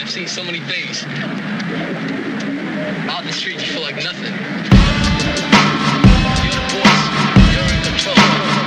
I've seen so many things. Out in the street, you feel like nothing. You're the boss. You're in control.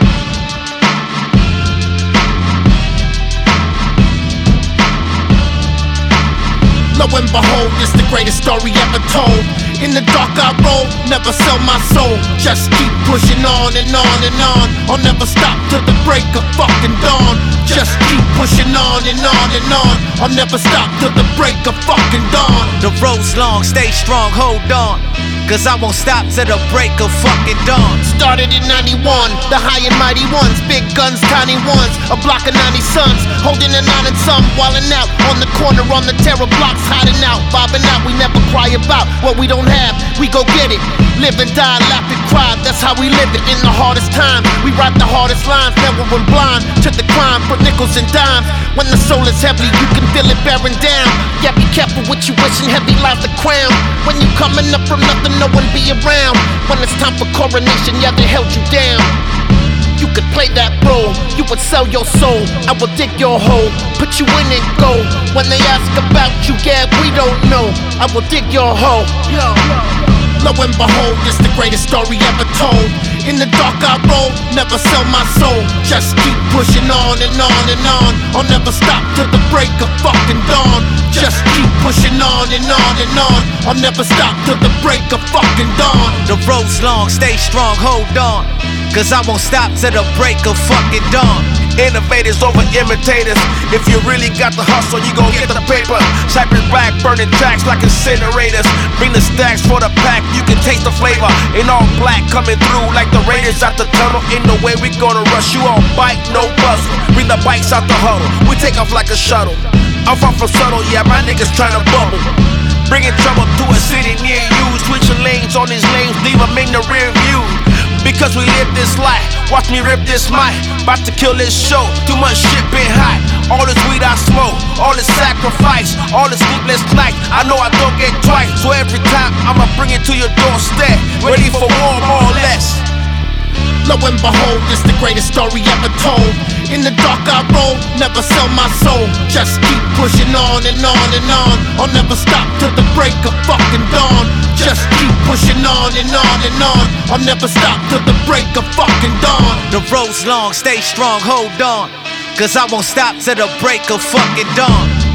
Lo and behold, it's the greatest story ever told. In the dark I roll, never sell my soul. Just keep pushing on and on and on. I'll never stop till the break of fucking dawn. Just keep pushing on and on and on. I'll never stop till the break of fucking dawn. The road's long, stay strong, hold on. Cause I won't stop till the break of fucking dawn. Started in 91, the high and mighty ones. Big guns, tiny ones, a block of 90 sons. Holding a 9 and some, wildin' out. On the corner, on the terror blocks, hiding out. Bobbing out, we never cry about what we don't have, we go get it. Live and die, laugh and cry, that's how we live it. In the hardest time, we write the hardest lines. Never went blind to the crime for nickels and dimes. When the soul is heavy, you can feel it bearing down. Yeah, be careful what you wishing, heavy lies the crown. When you coming up from nothing, no one be around. When it's time for coronation, yeah, they held you down. You could play that role, you would sell your soul. I will dig your hole, put you in and go. When they ask about you, yeah, we don't know. I will dig your hole. Lo and behold, it's the greatest story ever told. In the dark I roll, never sell my soul. Just keep pushing on and on and on. I'll never stop till the break of fucking dawn. Just keep pushing on and on and on. I'll never stop till the break of fucking dawn. The road's long, stay strong, hold on. Cause I won't stop till the break of fucking dawn. Innovators over imitators. If you really got the hustle, you gon' get the paper. Cypress black, burning tracks like incinerators. Bring the stacks for the pack, you can taste the flavor. In all black, coming through like the Raiders out the tunnel. Ain't no way we gonna rush you on bike, no puzzle. Bring the bikes out the huddle, we take off like a shuttle. I'm far from subtle, yeah, my niggas tryna bubble. Bringing trouble to a city near you. Switching lanes on these lanes, leave them in the rear view. Because we live this life, watch me rip this mic. About to kill this show, too much shit been hot. All this weed I smoke, all this sacrifice, all this sleepless nights. I know I don't get twice, so every time I'ma bring it to your doorstep. Ready for war, more or less. Lo and behold, it's the greatest story ever told. In the dark I roll, never sell my soul. Just keep pushing on and on and on. I'll never stop till the break of fucking dawn. Just keep pushing on and on and on. I'll never stop till the break of fucking dawn. The road's long, stay strong, hold on. Cause I won't stop till the break of fucking dawn.